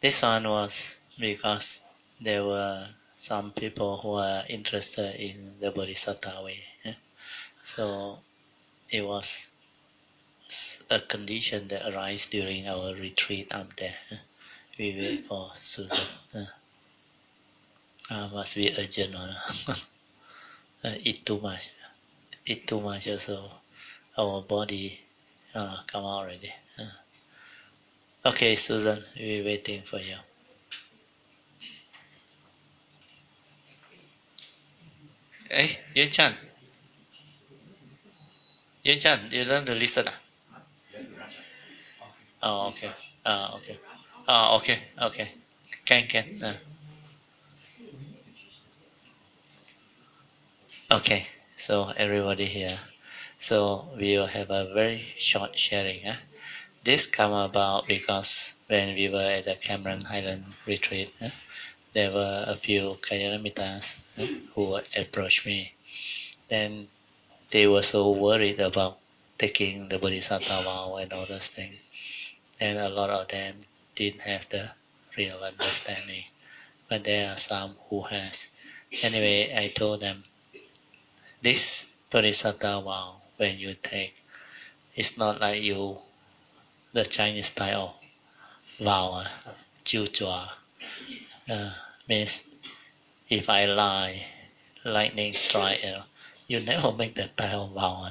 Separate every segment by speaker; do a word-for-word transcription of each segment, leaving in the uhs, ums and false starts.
Speaker 1: This one was because there were some people who are interested in the Bodhisattva way. eh. So it was a condition that arises during our retreat up there. eh. We wait for Susan. Uh, uh, must be urgent or not. uh, eat too much. Eat too much also. Our body uh, come out already. Uh. Okay, Susan, we're waiting for you. Hey, Yun Chan. Yun Chan, you learn to listen. Ah? Oh, okay. Ah, okay. Ah, okay. Okay. Can, can. Uh. Okay. So everybody here. So we will have a very short sharing. Huh? This come about because when we were at the Cameron Highland retreat, huh, there were a few Kayanamitas huh, who approached me. Then they were so worried about taking the Bodhisattva vow and all those things. And a lot of them didn't have the real understanding. But there are some who has. Anyway, I told them, this Bodhisattva vow, when you take, it's not like you, the Chinese style vow, uh, Jiu Jua, uh, means if I lie, lightning strike, you know, you never make that type of vow.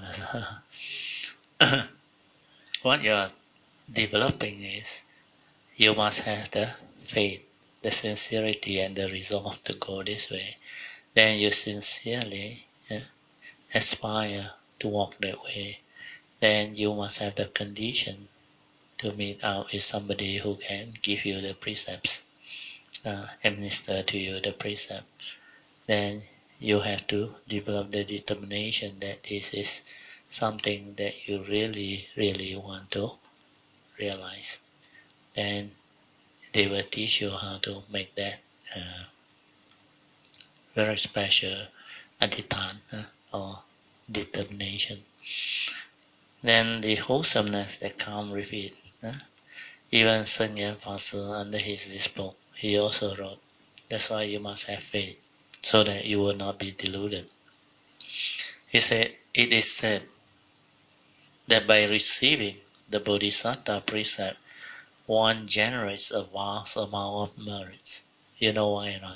Speaker 1: What you are developing is you must have the faith, the sincerity, and the resolve to go this way. Then you sincerely yeah, aspire to walk that way. Then you must have the condition to meet out with somebody who can give you the precepts, uh, administer to you the precept. Then you have to develop the determination that this is something that you really, really want to realize. Then they will teach you how to make that uh, very special adhitan uh, or determination. Then the wholesomeness that comes with it. Uh, even Sun Yan Fa Si, under his this book, he also wrote, that's why you must have faith, so that you will not be deluded. He said, it is said that by receiving the Bodhisattva precept, one generates a vast amount of merits. You know why not?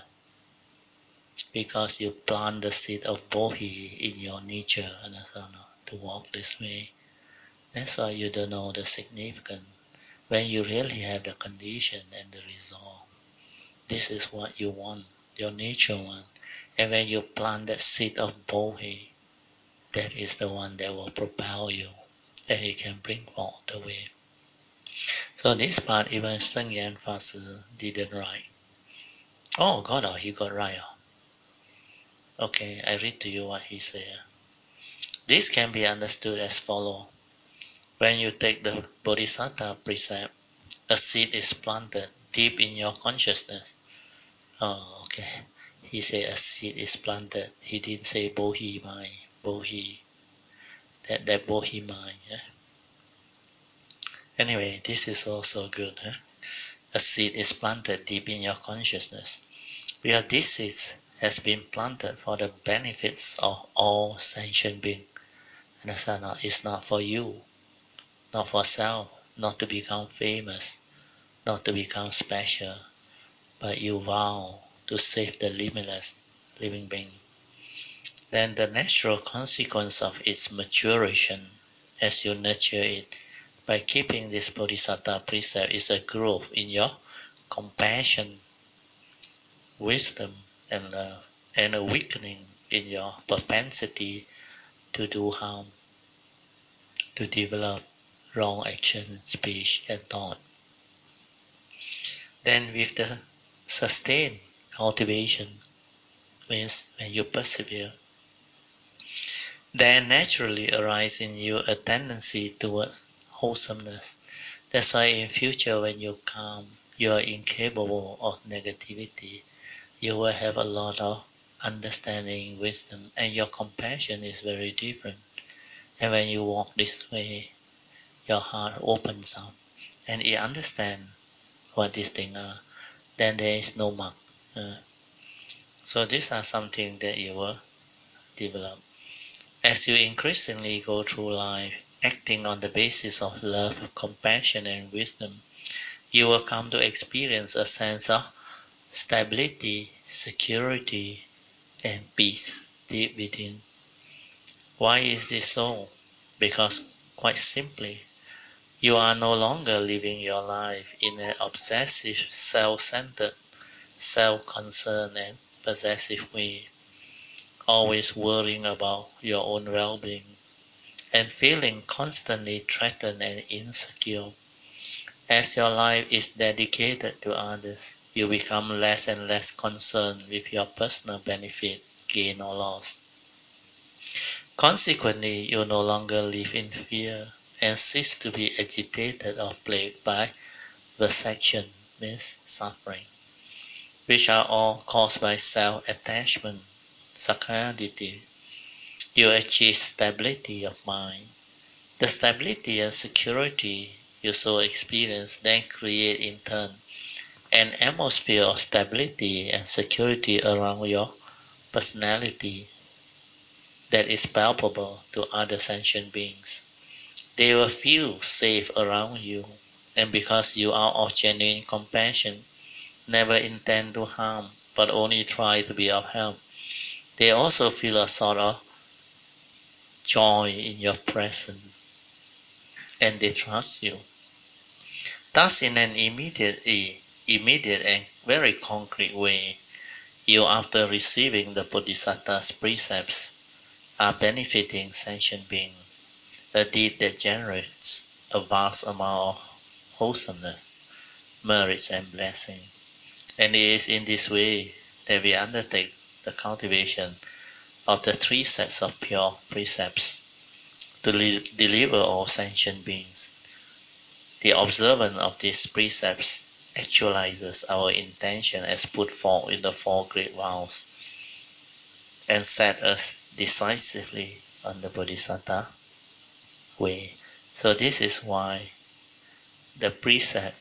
Speaker 1: Because you plant the seed of Bodhi in your nature to walk this way. That's why you don't know the significance. When you really have the condition and the resolve, this is what you want, your nature want. And when you plant that seed of Bodhi, that is the one that will propel you, and it can bring forth the way. So this part, even Sun Yan Fa Si didn't write. Oh, God, oh, he got right. Oh. Okay, I read to you what he said. This can be understood as follows. When you take the Bodhisattva precept, a seed is planted deep in your consciousness. Oh, okay. He said a seed is planted. He didn't say Bodhi mind, Bodhi. That, that Bodhi mind. Yeah? Anyway, this is also good. Huh? A seed is planted deep in your consciousness. Because this seed has been planted for the benefits of all sentient beings. Understand? No? It's not for you, not for self, not to become famous, not to become special, but you vow to save the limitless living being. Then the natural consequence of its maturation, as you nurture it, by keeping this Bodhisattva precept, is a growth in your compassion, wisdom, and love, and a weakening in your propensity to do harm, to develop wrong action, speech, and thought. Then with the sustained cultivation, means when you persevere, there naturally arises in you a tendency towards wholesomeness. That's why in future when you calm, you are incapable of negativity. You will have a lot of understanding, wisdom, and your compassion is very different. And when you walk this way, your heart opens up and it understands what these things are, then there is no mark. Uh, so these are something that you will develop. As you increasingly go through life, acting on the basis of love, compassion, and wisdom, you will come to experience a sense of stability, security, and peace deep within. Why is this so? Because, quite simply, you are no longer living your life in an obsessive, self-centered, self-concerned, and possessive way, always worrying about your own well-being and feeling constantly threatened and insecure. As your life is dedicated to others, you become less and less concerned with your personal benefit, gain or loss. Consequently, you no longer live in fear and cease to be agitated or plagued by vexation, means suffering, which are all caused by self-attachment, sakkayaditthi. You achieve stability of mind. The stability and security you so experience then create in turn an atmosphere of stability and security around your personality that is palpable to other sentient beings. They will feel safe around you, and because you are of genuine compassion, never intend to harm, but only try to be of help, they also feel a sort of joy in your presence, and they trust you. Thus, in an immediate, immediate and very concrete way, you, after receiving the Bodhisattva's precepts, are benefiting sentient beings, a deed that generates a vast amount of wholesomeness, merits, and blessing. And it is in this way that we undertake the cultivation of the three sets of pure precepts to deliver all sentient beings. The observance of these precepts actualizes our intention as put forth in the four great vows and set us decisively on the Bodhisattva way. So this is why the precept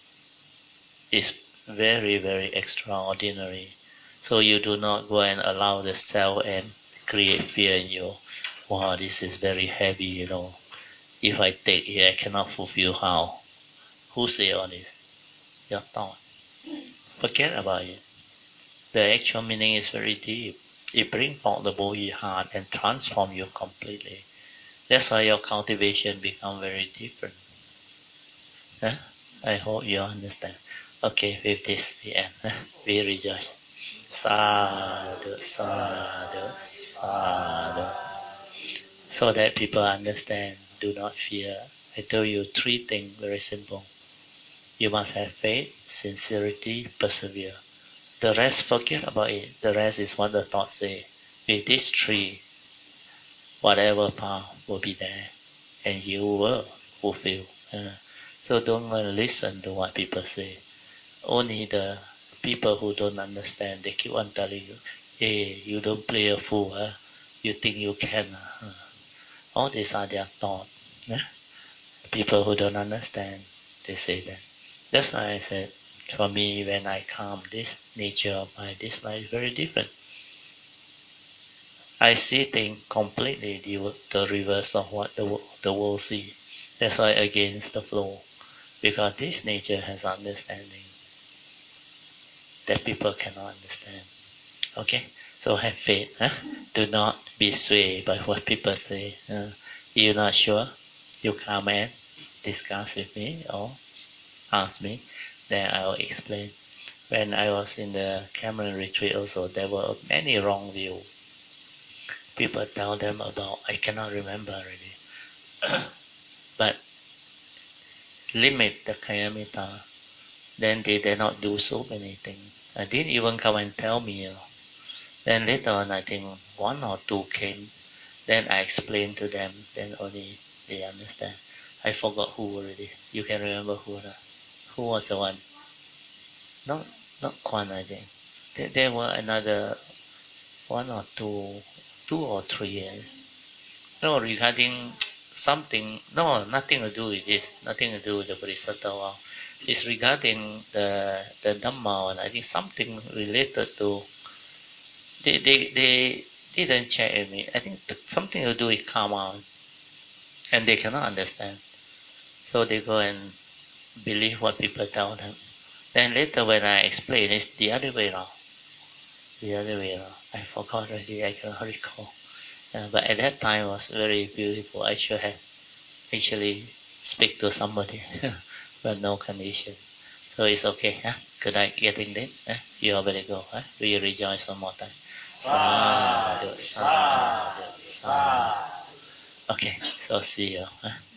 Speaker 1: is very, very extraordinary. So you do not go and allow the self and create fear in you. Wow, this is very heavy, you know. If I take it, I cannot fulfill how. Who say all this? Your thought. Forget about it. The actual meaning is very deep. It brings forth the Bodhi heart and transform you completely. That's why your cultivation become very different. Huh? I hope you understand. Okay, with this we end. We rejoice. Sadhu, sadhu, sadhu. So that people understand, do not fear. I told you three things, very simple. You must have faith, sincerity, persevere. The rest, forget about it. The rest is what the thoughts say. With these three, whatever path will be there, and you will fulfill. Uh, so don't listen to what people say. Only the people who don't understand, they keep on telling you, hey, you don't play a fool. Huh? You think you can. Uh, all these are their thoughts. Yeah? People who don't understand, they say that. That's why I said, for me, when I come, this nature of my this life is very different. I see things completely the, the reverse of what the, the world sees. That's why against the flow. Because this nature has understanding that people cannot understand. Okay? So have faith. Huh? Do not be swayed by what people say. Uh, you're not sure? You come and discuss with me or ask me. Then I will explain. When I was in the Cameron retreat also, there were many wrong views. People tell them about, I cannot remember already. But limit the Kayamita, then they did not do so many things. I didn't even come and tell me. You know. Then later on, I think one or two came. Then I explained to them. Then only they understand. I forgot who already. You can remember who? Right? Who was the one? Not not Kwan, I think. There, there were another one or two, two or three. Eh? No, regarding something. No, nothing to do with this. Nothing to do with the Bodhisattva. is regarding the the Dhamma, and I think something related to they they, they didn't check with me. I think something to do with karma, and they cannot understand. So they go and believe what people tell them. Then later when I explain, it's the other way around. The other way around. I forgot already. I cannot recall. Uh, but at that time it was very beautiful. I should have actually speak to somebody, but no condition. So it's okay. Huh? Good night. Getting late. Huh? You already go. Huh? Do you rejoice one more time? Sadhu, sadhu, sadhu. Okay. So see you. Huh?